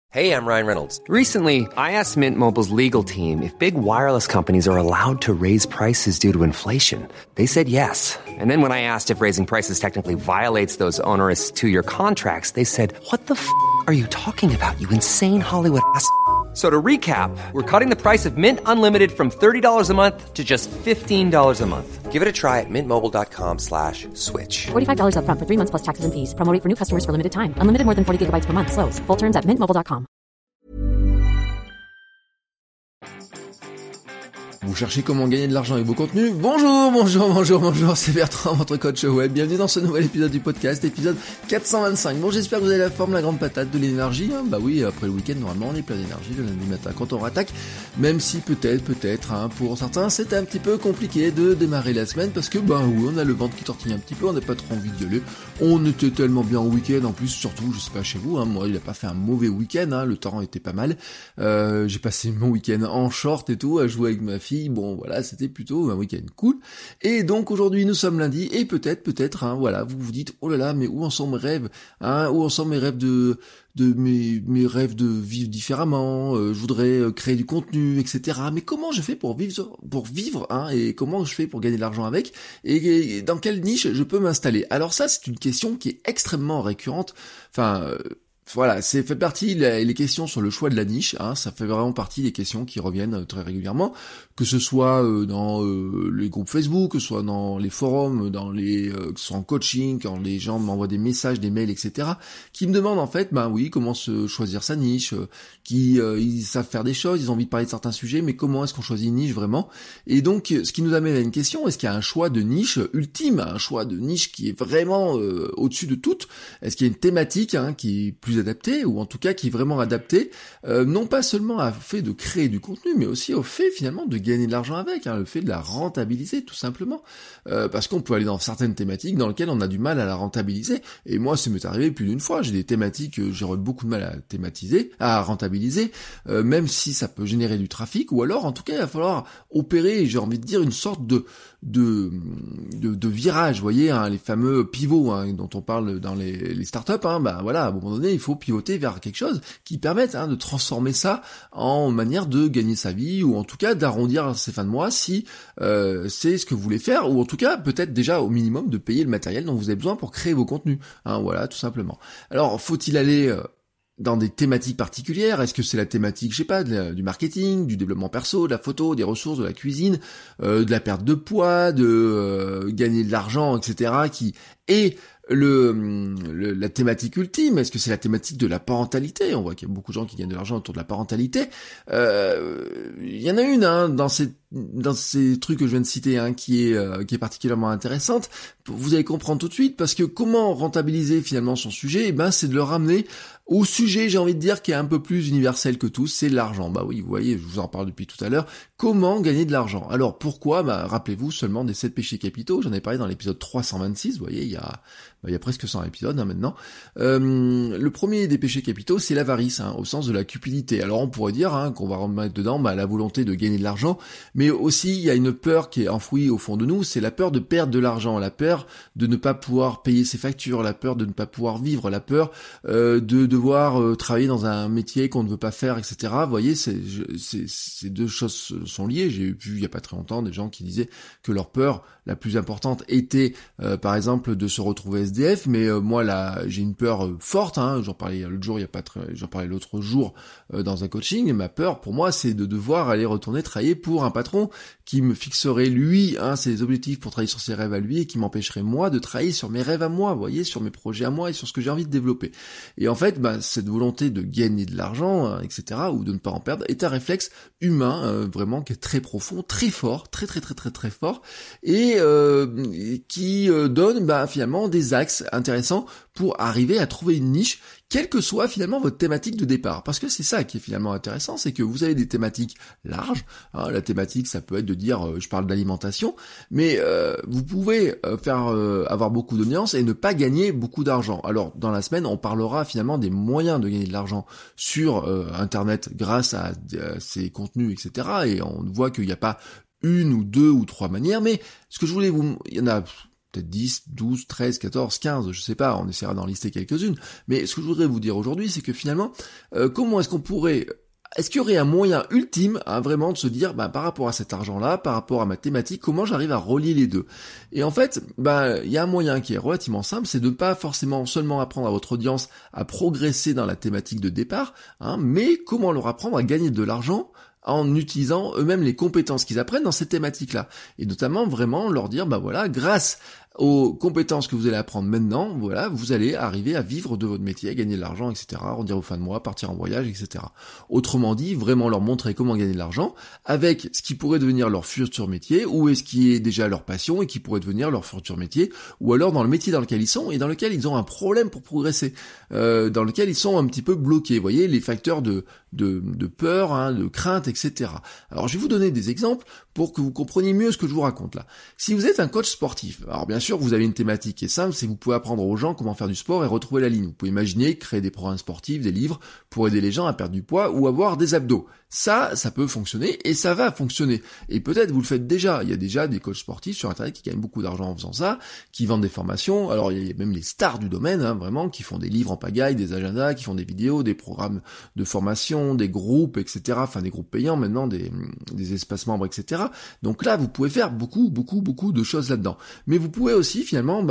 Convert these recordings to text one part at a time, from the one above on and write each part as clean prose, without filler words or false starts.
Hey, I'm Ryan Reynolds. Recently, I asked Mint Mobile's legal team if big wireless companies are allowed to raise prices due to inflation. They said yes. And then when I asked if raising prices technically violates those onerous two-year contracts, they said, "What the f*** are you talking about, you insane Hollywood ass?" So to recap, we're cutting the price of Mint Unlimited from $30 a month to just $15 a month. Give it a try at mintmobile.com/switch. $45 up front for 3 months plus taxes and fees. Promo rate for new customers for limited time. Unlimited more than 40 gigabytes per month. Slows full terms at mintmobile.com. Vous cherchez comment gagner de l'argent avec vos contenus? Bonjour, c'est Bertrand, votre coach web. Bienvenue dans ce nouvel épisode du podcast, épisode 425. Bon, j'espère que vous avez la forme, la grande patate, de l'énergie. Bah oui, après le week-end, normalement, on est plein d'énergie le lundi matin quand on rattaque. Même si peut-être, pour certains, c'est un petit peu compliqué de démarrer la semaine parce que, bah oui, on a le ventre qui tortille un petit peu, on n'a pas trop envie de gueuler. On était tellement bien au week-end, en plus, surtout, je sais pas chez vous, moi, il a pas fait un mauvais week-end, le temps était pas mal. J'ai passé mon week-end en short et tout, à jouer avec ma fille. Bon, voilà, c'était plutôt un week-end cool. Et donc, aujourd'hui, nous sommes lundi, et peut-être, voilà, vous vous dites, oh là là, mais où en sont mes rêves, où en sont mes rêves mes rêves de vivre différemment, je voudrais créer du contenu, etc. Mais comment je fais pour vivre, et comment je fais pour gagner de l'argent avec, et dans quelle niche je peux m'installer? Alors ça, c'est une question qui est extrêmement récurrente, voilà, c'est fait partie, les questions sur le choix de la niche, ça fait vraiment partie des questions qui reviennent très régulièrement, que ce soit dans les groupes Facebook, que ce soit dans les forums, que ce soit en coaching, quand les gens m'envoient des messages, des mails, etc., qui me demandent en fait, comment se choisir sa niche, ils savent faire des choses, ils ont envie de parler de certains sujets, mais comment est-ce qu'on choisit une niche vraiment? Et donc, ce qui nous amène à une question, est-ce qu'il y a un choix de niche ultime, un choix de niche qui est vraiment au-dessus de tout? Est-ce qu'il y a une thématique qui est plus adapté, ou en tout cas qui est vraiment adapté, non pas seulement au fait de créer du contenu, mais aussi au fait finalement de gagner de l'argent avec, le fait de la rentabiliser tout simplement, parce qu'on peut aller dans certaines thématiques dans lesquelles on a du mal à la rentabiliser, et moi ça m'est arrivé plus d'une fois, j'ai des thématiques que j'aurais beaucoup de mal à rentabiliser, même si ça peut générer du trafic, ou alors en tout cas il va falloir opérer, j'ai envie de dire, une sorte de virage, vous voyez, les fameux pivots dont on parle dans les startups, voilà, à un moment donné il faut pivoter vers quelque chose qui permette de transformer ça en manière de gagner sa vie, ou en tout cas d'arrondir ses fins de mois si c'est ce que vous voulez faire, ou en tout cas peut-être déjà au minimum de payer le matériel dont vous avez besoin pour créer vos contenus, voilà, tout simplement. Alors faut-il aller dans des thématiques particulières? Est-ce que c'est la thématique, je sais pas, du marketing, du développement perso, de la photo, des ressources, de la cuisine, de la perte de poids, de gagner de l'argent, etc., qui est la thématique ultime? Est-ce que c'est la thématique de la parentalité? On voit qu'il y a beaucoup de gens qui gagnent de l'argent autour de la parentalité. Il y en a une dans ces trucs que je viens de citer, qui est particulièrement intéressante. Vous allez comprendre tout de suite, parce que comment rentabiliser finalement son sujet? C'est de le ramener au sujet, j'ai envie de dire, qui est un peu plus universel que tous, c'est l'argent. Bah oui, vous voyez, je vous en parle depuis tout à l'heure. Comment gagner de l'argent? Alors pourquoi? Rappelez-vous seulement des 7 péchés capitaux, j'en ai parlé dans l'épisode 326, vous voyez, il y a presque 100 épisodes maintenant. Le premier des péchés capitaux, c'est l'avarice, au sens de la cupidité. Alors on pourrait dire qu'on va remettre dedans la volonté de gagner de l'argent, mais aussi il y a une peur qui est enfouie au fond de nous, c'est la peur de perdre de l'argent, la peur de ne pas pouvoir payer ses factures, la peur de ne pas pouvoir vivre, la peur de devoir travailler dans un métier qu'on ne veut pas faire, etc. Vous voyez, ces deux choses sont liées. J'ai vu il y a pas très longtemps des gens qui disaient que leur peur la plus importante était par exemple de se retrouver SDF, mais moi là j'ai une peur forte, j'en parlais l'autre jour, j'en parlais l'autre jour dans un coaching, ma peur pour moi c'est de devoir aller retourner travailler pour un patron qui me fixerait lui ses objectifs pour travailler sur ses rêves à lui, et qui m'empêcherait moi de travailler sur mes rêves à moi, vous voyez, sur mes projets à moi et sur ce que j'ai envie de développer. Et en fait cette volonté de gagner de l'argent, etc., ou de ne pas en perdre, est un réflexe humain vraiment qui est très profond, très fort, très fort, et qui donne finalement des axes intéressants pour arriver à trouver une niche, quelle que soit finalement votre thématique de départ. Parce que c'est ça qui est finalement intéressant, c'est que vous avez des thématiques larges, la thématique ça peut être de dire je parle d'alimentation, mais vous pouvez avoir beaucoup d'audience et ne pas gagner beaucoup d'argent. Alors dans la semaine on parlera finalement des moyens de gagner de l'argent sur internet grâce à ces contenus, etc., et on voit qu'il n'y a pas une ou deux ou trois manières, mais ce que je voulais il y en a peut-être 10, 12, 13, 14, 15, je sais pas, on essaiera d'en lister quelques-unes. Mais ce que je voudrais vous dire aujourd'hui, c'est que finalement, comment est-ce qu'il y aurait un moyen ultime, vraiment de se dire, par rapport à cet argent-là, par rapport à ma thématique, comment j'arrive à relier les deux? Et en fait, il y a un moyen qui est relativement simple, c'est de ne pas forcément seulement apprendre à votre audience à progresser dans la thématique de départ, mais comment leur apprendre à gagner de l'argent en utilisant eux-mêmes les compétences qu'ils apprennent dans cette thématique-là. Et notamment vraiment leur dire, grâce aux compétences que vous allez apprendre maintenant, vous allez arriver à vivre de votre métier, à gagner de l'argent, etc., arrondir aux fins de mois, partir en voyage, etc. Autrement dit, vraiment leur montrer comment gagner de l'argent avec ce qui pourrait devenir leur futur métier, ou ce qui est déjà leur passion et qui pourrait devenir leur futur métier, ou alors dans le métier dans lequel ils sont et dans lequel ils ont un problème pour progresser, dans lequel ils sont un petit peu bloqués. Vous voyez, les facteurs de peur, de crainte, etc. Alors je vais vous donner des exemples pour que vous compreniez mieux ce que je vous raconte là. Si vous êtes un coach sportif, alors bien sûr vous avez une thématique qui est simple, c'est que vous pouvez apprendre aux gens comment faire du sport et retrouver la ligne. Vous pouvez imaginer créer des programmes sportifs, des livres pour aider les gens à perdre du poids ou avoir des abdos. Ça peut fonctionner et ça va fonctionner. Et peut-être vous le faites déjà. Il y a déjà des coachs sportifs sur Internet qui gagnent beaucoup d'argent en faisant ça, qui vendent des formations. Alors il y a même les stars du domaine, vraiment, qui font des livres en pagaille, des agendas, qui font des vidéos, des programmes de formation, des groupes, etc. Enfin des groupes payants maintenant, des espaces membres, etc. Donc là, vous pouvez faire beaucoup de choses là-dedans. Mais vous pouvez aussi finalement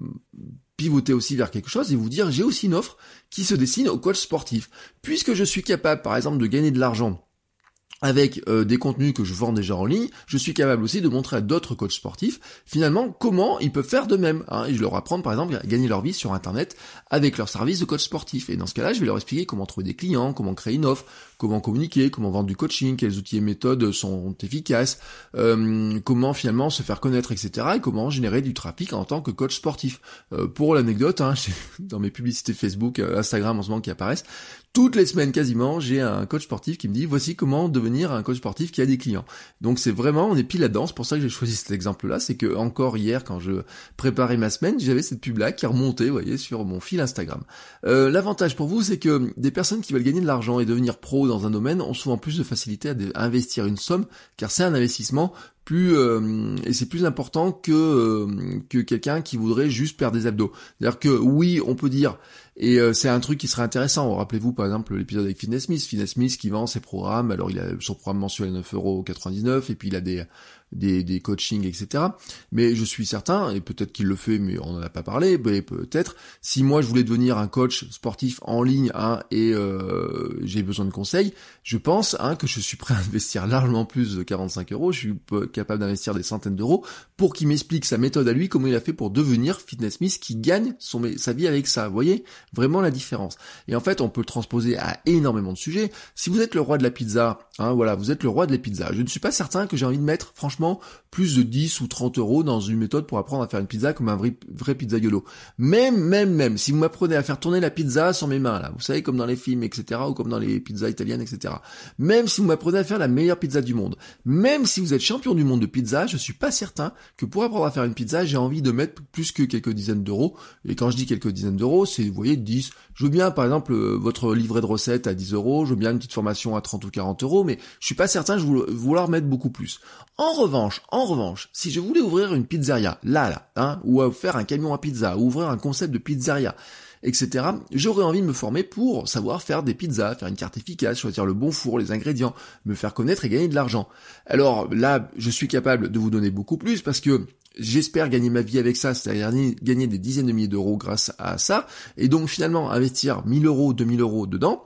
pivoter aussi vers quelque chose et vous dire j'ai aussi une offre qui se dessine au coach sportif. Puisque je suis capable par exemple de gagner de l'argent avec des contenus que je vends déjà en ligne, je suis capable aussi de montrer à d'autres coachs sportifs finalement comment ils peuvent faire de même. Et je leur apprendre par exemple à gagner leur vie sur Internet avec leur service de coach sportif. Et dans ce cas-là, je vais leur expliquer comment trouver des clients, comment créer une offre, comment communiquer, comment vendre du coaching, quels outils et méthodes sont efficaces, comment finalement se faire connaître, etc. et comment générer du trafic en tant que coach sportif. Pour l'anecdote, dans mes publicités Facebook, Instagram en ce moment qui apparaissent, toutes les semaines quasiment, j'ai un coach sportif qui me dit voici comment devenir un coach sportif qui a des clients. Donc c'est vraiment, on est pile là-dedans, c'est pour ça que j'ai choisi cet exemple-là, c'est que encore hier quand je préparais ma semaine, j'avais cette pub-là qui remontait, vous voyez, sur mon fil Instagram. L'avantage pour vous, c'est que des personnes qui veulent gagner de l'argent et devenir pro dans un domaine ont souvent plus de facilité à investir une somme, car c'est un investissement et c'est plus important que quelqu'un qui voudrait juste perdre des abdos. C'est-à-dire que oui, on peut dire, et c'est un truc qui serait intéressant. Rappelez-vous par exemple l'épisode avec Fitness Smith qui vend ses programmes. Alors il a son programme mensuel à 9,99 € et puis il a des coachings, etc. Mais je suis certain, et peut-être qu'il le fait, mais on n'en a pas parlé, mais peut-être, si moi je voulais devenir un coach sportif en ligne, et j'ai besoin de conseils, je pense que je suis prêt à investir largement plus de 45 €, je suis capable d'investir des centaines d'euros pour qu'il m'explique sa méthode à lui, comment il a fait pour devenir Fitness Smith qui gagne sa vie avec ça. Vous voyez vraiment la différence. Et en fait, on peut le transposer à énormément de sujets. Si vous êtes le roi de la pizza, vous êtes le roi de la pizza. Je ne suis pas certain que j'ai envie de mettre, franchement, plus de 10 ou 30 € dans une méthode pour apprendre à faire une pizza comme un vrai pizzaiolo. Même, si vous m'apprenez à faire tourner la pizza sur mes mains, là, vous savez, comme dans les films, etc., ou comme dans les pizzas italiennes, etc. Même si vous m'apprenez à faire la meilleure pizza du monde, même si vous êtes champion du monde de pizza, je suis pas certain que pour apprendre à faire une pizza, j'ai envie de mettre plus que quelques dizaines d'euros. Et quand je dis quelques dizaines d'euros, c'est, vous voyez, 10. Je veux bien, par exemple, votre livret de recettes à 10 €, je veux bien une petite formation à 30 ou 40 €, mais je suis pas certain de vouloir mettre beaucoup plus. En revanche, si je voulais ouvrir une pizzeria, ou faire un camion à pizza, ou ouvrir un concept de pizzeria, etc., j'aurais envie de me former pour savoir faire des pizzas, faire une carte efficace, choisir le bon four, les ingrédients, me faire connaître et gagner de l'argent. Alors là, je suis capable de vous donner beaucoup plus parce que j'espère gagner ma vie avec ça, c'est-à-dire gagner des dizaines de milliers d'euros grâce à ça, et donc finalement investir 1 000 €, 2 000 € dedans.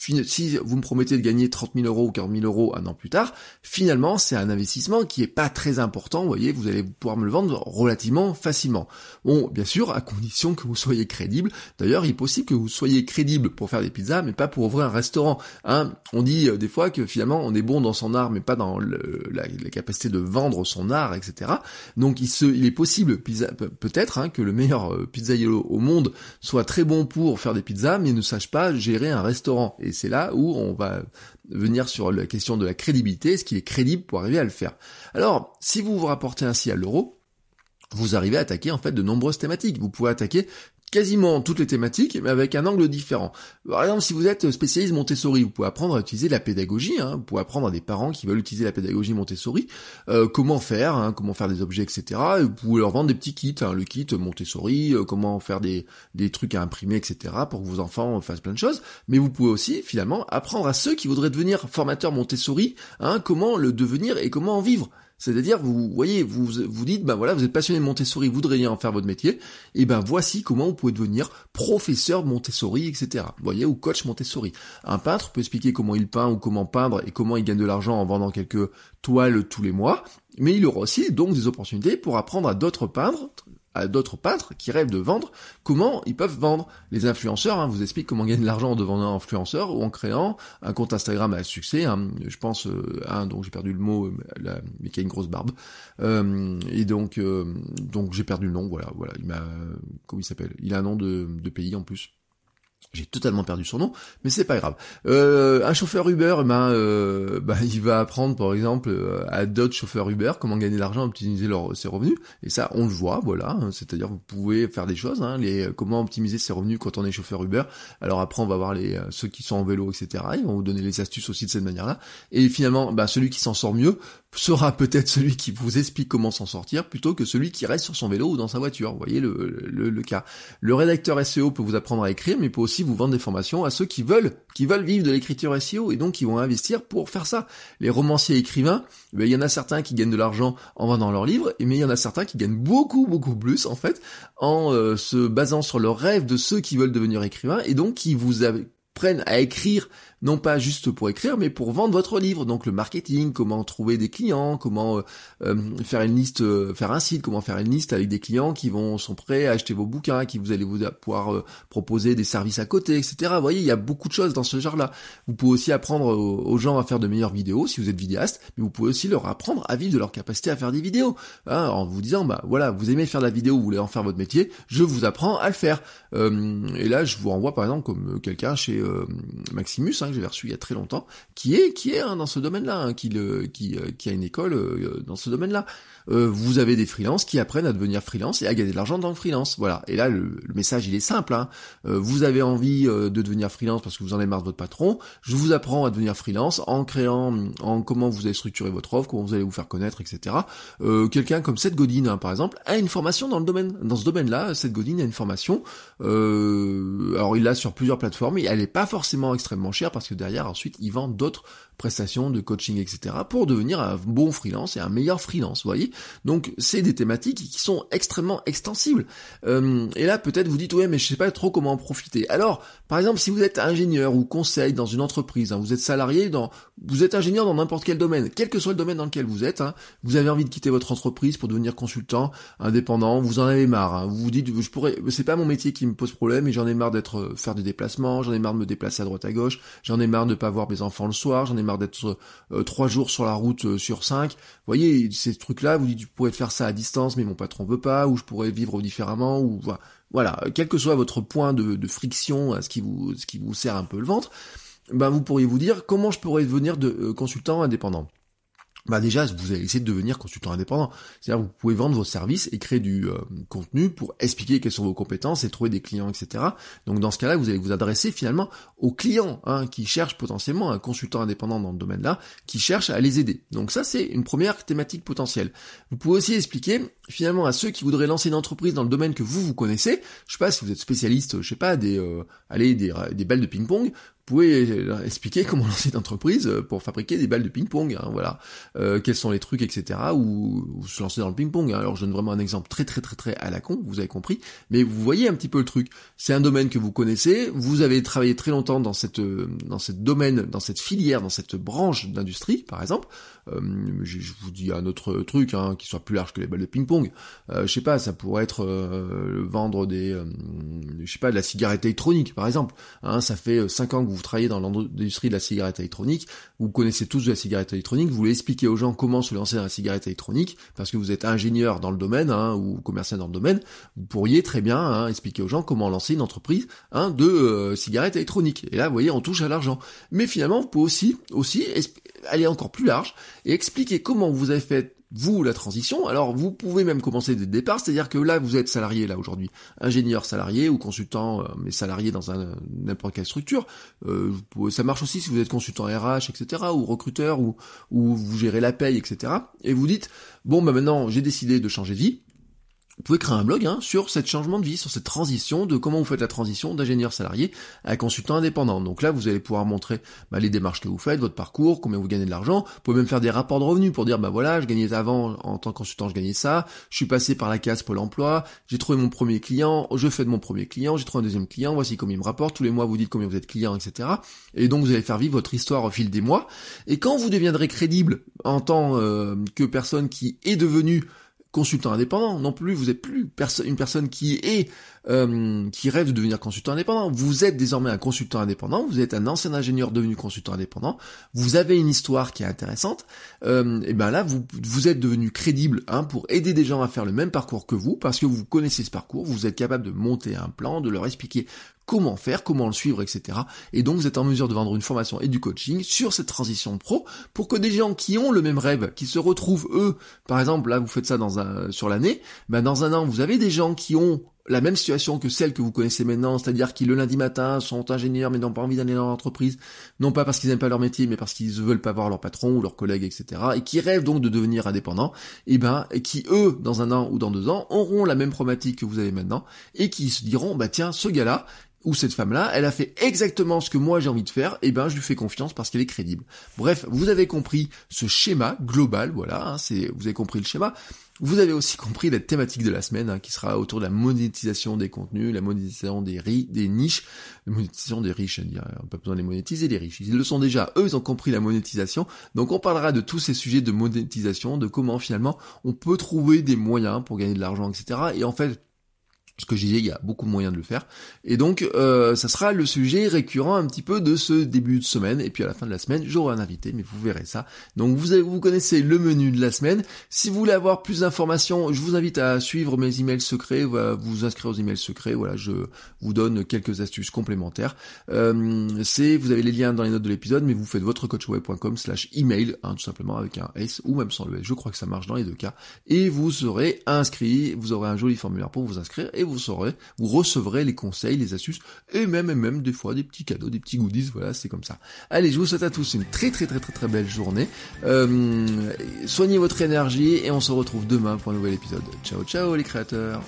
Si vous me promettez de gagner 30 000 € ou 40 000 € un an plus tard, finalement, c'est un investissement qui est pas très important, vous voyez, vous allez pouvoir me le vendre relativement facilement. Bon, bien sûr, à condition que vous soyez crédible. D'ailleurs, il est possible que vous soyez crédible pour faire des pizzas, mais pas pour ouvrir un restaurant. On dit des fois que finalement, on est bon dans son art, mais pas dans la capacité de vendre son art, etc. Donc, il est possible, peut-être, que le meilleur pizzaiolo au monde soit très bon pour faire des pizzas, mais ne sache pas gérer un restaurant. Et c'est là où on va venir sur la question de la crédibilité, est-ce qu'il est crédible pour arriver à le faire. Alors, si vous vous rapportez ainsi à l'euro, vous arrivez à attaquer en fait de nombreuses thématiques. Vous pouvez attaquer quasiment toutes les thématiques, mais avec un angle différent. Par exemple, si vous êtes spécialiste Montessori, vous pouvez apprendre à utiliser la pédagogie, vous pouvez apprendre à des parents qui veulent utiliser la pédagogie Montessori, comment faire des objets, etc. Et vous pouvez leur vendre des petits kits, le kit Montessori, comment faire des trucs à imprimer, etc. pour que vos enfants fassent plein de choses. Mais vous pouvez aussi, finalement, apprendre à ceux qui voudraient devenir formateurs Montessori, comment le devenir et comment en vivre. C'est-à-dire, vous voyez, vous dites, voilà, vous êtes passionné de Montessori, vous voudriez en faire votre métier, et voici comment vous pouvez devenir professeur Montessori, etc. Vous voyez, ou coach Montessori. Un peintre peut expliquer comment il peint ou comment peindre et comment il gagne de l'argent en vendant quelques toiles tous les mois, mais il aura aussi donc des opportunités pour apprendre à d'autres peintres qui rêvent de vendre, comment ils peuvent vendre. Les influenceurs vous expliquent comment gagner de l'argent en devenant influenceur ou en créant un compte Instagram à succès, je pense dont j'ai perdu le mot, mais qui a une grosse barbe, et donc j'ai perdu le nom, voilà, comment il s'appelle, il a un nom de pays en plus. J'ai totalement perdu son nom, mais c'est pas grave. Un chauffeur Uber, il va apprendre, par exemple, à d'autres chauffeurs Uber comment gagner de l'argent, optimiser ses revenus. Et ça, on le voit, voilà. C'est-à-dire, vous pouvez faire des choses, comment optimiser ses revenus quand on est chauffeur Uber. Alors après, on va voir ceux qui sont en vélo, etc. Ils vont vous donner les astuces aussi de cette manière-là. Et finalement, celui qui s'en sort mieux sera peut-être celui qui vous explique comment s'en sortir plutôt que celui qui reste sur son vélo ou dans sa voiture. Vous voyez le cas. Le rédacteur SEO peut vous apprendre à écrire, mais peut aussi vous vendre des formations à ceux qui veulent vivre de l'écriture SEO et donc qui vont investir pour faire ça. Les romanciers écrivains, il y en a certains qui gagnent de l'argent en vendant leurs livres, mais il y en a certains qui gagnent beaucoup plus en fait en se basant sur le rêve de ceux qui veulent devenir écrivains et donc qui vous prennent à écrire, non pas juste pour écrire, mais pour vendre votre livre. Donc le marketing, comment trouver des clients, comment faire une liste, faire un site, comment faire une liste avec des clients qui sont prêts à acheter vos bouquins, qui vous allez pouvoir proposer des services à côté, etc. Vous voyez, il y a beaucoup de choses dans ce genre-là. Vous pouvez aussi apprendre aux gens à faire de meilleures vidéos si vous êtes vidéaste, mais vous pouvez aussi leur apprendre à vivre de leur capacité à faire des vidéos. En vous disant, voilà, vous aimez faire de la vidéo, vous voulez en faire votre métier, je vous apprends à le faire. Et là, je vous renvoie par exemple comme quelqu'un chez Maximus, que j'avais reçu il y a très longtemps, qui est dans ce domaine-là, qui a une école dans ce domaine-là. Vous avez des freelances qui apprennent à devenir freelance et à gagner de l'argent dans le freelance. Voilà. Et là, le message, il est simple. Vous avez envie de devenir freelance parce que vous en avez marre de votre patron. Je vous apprends à devenir freelance en comment vous allez structurer votre offre, comment vous allez vous faire connaître, etc. Quelqu'un comme Seth Godin, par exemple, a une formation dans ce domaine-là. Seth Godin a une formation. Alors, il l'a sur plusieurs plateformes. Et elle n'est pas forcément extrêmement chère parce que derrière, ensuite, il vend d'autres prestations de coaching, etc. pour devenir un bon freelance et un meilleur freelance, vous voyez. Donc, c'est des thématiques qui sont extrêmement extensibles. Et là, peut-être vous dites, ouais, mais je sais pas trop comment en profiter. Alors, par exemple, si vous êtes ingénieur ou conseil dans une entreprise, vous êtes salarié vous êtes ingénieur dans n'importe quel domaine, quel que soit le domaine dans lequel vous êtes, vous avez envie de quitter votre entreprise pour devenir consultant, indépendant, vous en avez marre, vous vous dites, c'est pas mon métier qui me pose problème, et j'en ai marre faire des déplacements, j'en ai marre de me déplacer à droite à gauche, j'en ai marre de pas voir mes enfants le soir, j'en ai marre d'être 3 jours sur la route sur 5. Vous voyez, ces trucs-là, vous dites, je pourrais faire ça à distance, mais mon patron veut pas, ou je pourrais vivre différemment, ou voilà, quel que soit votre point de friction, ce qui vous serre un peu le ventre, vous pourriez vous dire, comment je pourrais devenir consultant indépendant? Déjà, vous allez essayer de devenir consultant indépendant. C'est-à-dire, vous pouvez vendre vos services et créer du contenu pour expliquer quelles sont vos compétences et trouver des clients, etc. Donc, dans ce cas-là, vous allez vous adresser finalement aux clients qui cherchent potentiellement un consultant indépendant dans le domaine-là, qui cherchent à les aider. Donc ça, c'est une première thématique potentielle. Vous pouvez aussi expliquer finalement à ceux qui voudraient lancer une entreprise dans le domaine que vous connaissez. Je sais pas si vous êtes spécialiste, je sais pas, des balles de ping-pong. Vous pouvez expliquer comment lancer une entreprise pour fabriquer des balles de ping-pong, voilà. Quels sont les trucs, etc. ou se lancer dans le ping-pong. Alors je donne vraiment un exemple très très très très à la con, vous avez compris, mais vous voyez un petit peu le truc. C'est un domaine que vous connaissez, vous avez travaillé très longtemps dans cette domaine, dans cette filière, dans cette branche d'industrie, par exemple. Je vous dis un autre truc qui soit plus large que les balles de ping-pong. Je sais pas, ça pourrait être vendre de la cigarette électronique, par exemple. Ça fait 5 ans que vous travaillez dans l'industrie de la cigarette électronique, vous connaissez tous de la cigarette électronique, vous voulez expliquer aux gens comment se lancer dans la cigarette électronique, parce que vous êtes ingénieur dans le domaine, ou commercial dans le domaine, vous pourriez très bien expliquer aux gens comment lancer une entreprise de cigarette électronique. Et là, vous voyez, on touche à l'argent. Mais finalement, vous pouvez aussi aller encore plus large et expliquer comment vous avez fait vous, la transition, alors vous pouvez même commencer dès le départ, c'est-à-dire que là, vous êtes salarié, là, aujourd'hui, ingénieur salarié ou consultant, mais salarié dans n'importe quelle structure. Ça marche aussi si vous êtes consultant RH, etc., ou recruteur, ou vous gérez la paye, etc. Et vous dites, bon, bah maintenant, j'ai décidé de changer de vie. Vous pouvez créer un blog sur ce changement de vie, sur cette transition, de comment vous faites la transition d'ingénieur salarié à consultant indépendant. Donc là, vous allez pouvoir montrer les démarches que vous faites, votre parcours, combien vous gagnez de l'argent. Vous pouvez même faire des rapports de revenus pour dire, voilà, je gagnais avant, en tant que consultant, je gagnais ça, je suis passé par la case Pôle emploi, j'ai trouvé mon premier client, je fais de mon premier client, j'ai trouvé un deuxième client, voici combien il me rapporte, tous les mois vous dites combien vous êtes client, etc. Et donc vous allez faire vivre votre histoire au fil des mois. Et quand vous deviendrez crédible en tant que personne qui est devenue consultant indépendant, non plus, vous n'êtes plus une personne qui rêve de devenir consultant indépendant. Vous êtes désormais un consultant indépendant, vous êtes un ancien ingénieur devenu consultant indépendant, vous avez une histoire qui est intéressante, et ben là vous êtes devenu crédible pour aider des gens à faire le même parcours que vous, parce que vous connaissez ce parcours, vous êtes capable de monter un plan, de leur expliquer comment faire, comment le suivre, etc. Et donc vous êtes en mesure de vendre une formation et du coaching sur cette transition pro pour que des gens qui ont le même rêve, qui se retrouvent eux, par exemple là vous faites ça sur l'année, dans un an vous avez des gens qui ont la même situation que celle que vous connaissez maintenant, c'est-à-dire qui le lundi matin sont ingénieurs mais n'ont pas envie d'aller dans l'entreprise, non pas parce qu'ils n'aiment pas leur métier mais parce qu'ils veulent pas voir leur patron ou leurs collègues, etc. et qui rêvent donc de devenir indépendants, et qui eux, dans un an ou dans 2 ans, auront la même problématique que vous avez maintenant et qui se diront, tiens, ce gars-là, ou cette femme-là, elle a fait exactement ce que moi j'ai envie de faire, et je lui fais confiance parce qu'elle est crédible. Bref, vous avez compris ce schéma global, voilà, vous avez compris le schéma. Vous avez aussi compris la thématique de la semaine, qui sera autour de la monétisation des contenus, la monétisation des niches, la monétisation des riches, on n'a pas besoin de les monétiser, les riches. Ils le sont déjà, eux, ils ont compris la monétisation. Donc on parlera de tous ces sujets de monétisation, de comment finalement on peut trouver des moyens pour gagner de l'argent, etc. Et en fait, ce que je disais, il y a beaucoup de moyens de le faire. Et donc, ça sera le sujet récurrent un petit peu de ce début de semaine. Et puis à la fin de la semaine, j'aurai un invité, mais vous verrez ça. Donc vous connaissez le menu de la semaine. Si vous voulez avoir plus d'informations, je vous invite à suivre mes emails secrets, vous inscrire aux emails secrets. Voilà, je vous donne quelques astuces complémentaires. Vous avez les liens dans les notes de l'épisode, mais vous faites votrecoachweb.com/email, tout simplement avec un S ou même sans le S. Je crois que ça marche dans les 2 cas. Et vous serez inscrit, vous aurez un joli formulaire pour vous inscrire et vous recevrez les conseils, les astuces, et même des fois des petits cadeaux, des petits goodies, voilà, c'est comme ça. Allez, je vous souhaite à tous une très très très très très belle journée. Soignez votre énergie et on se retrouve demain pour un nouvel épisode. Ciao ciao les créateurs.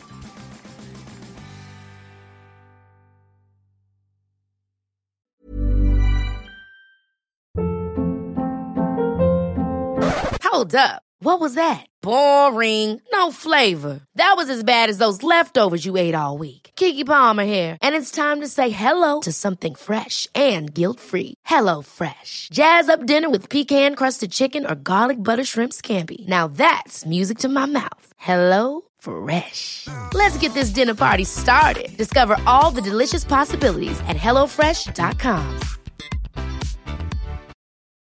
Hold up. What was that? Boring. No flavor. That was as bad as those leftovers you ate all week. Keke Palmer here, and it's time to say hello to something fresh and guilt-free. Hello Fresh. Jazz up dinner with pecan-crusted chicken or garlic butter shrimp scampi. Now that's music to my mouth. Hello Fresh. Let's get this dinner party started. Discover all the delicious possibilities at HelloFresh.com.